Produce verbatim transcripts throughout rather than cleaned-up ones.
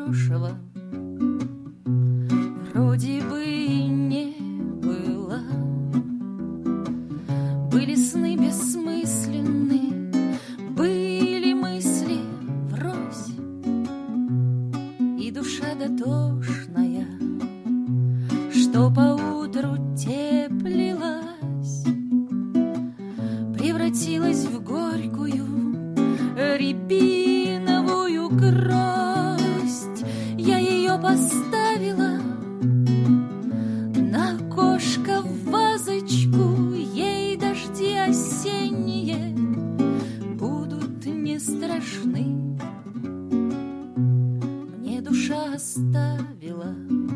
хорошего вроде бы и не было. Были сны бессмысленны, были мысли врозь, и душа дотошная, что поутру теплилась, превратилась в горькую рябиновую гроздь. Я ее поставила на окошко в вазочку, ей дожди осенние будут не страшны. Мне душа оставила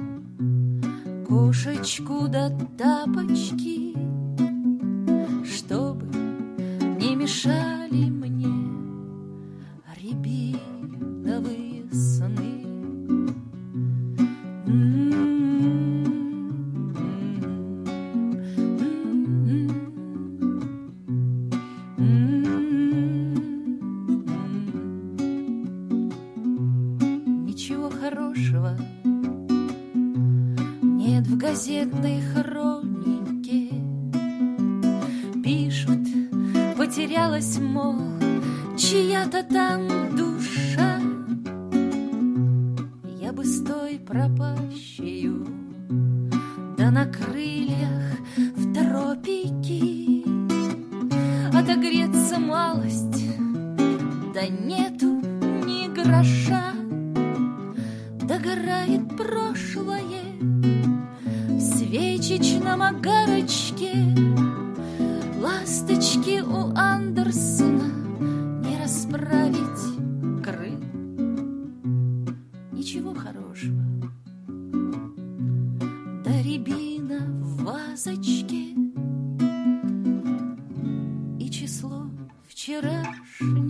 кошечку да тапочки, чтобы не мешали мне рябиновые сны. Ничего хорошего нет в газетной хронике. Пишут, потерялась, мол, чья-то там душа. Я бы с той пропащею, да на крыльях в тропики, отогреться малость, да нету ни гроша. Догорает прошлое в свечечном огарочке. Ласточки у Андерсона не расправить крыл. Ничего хорошего, да рябина в вазочке, и число вчерашнее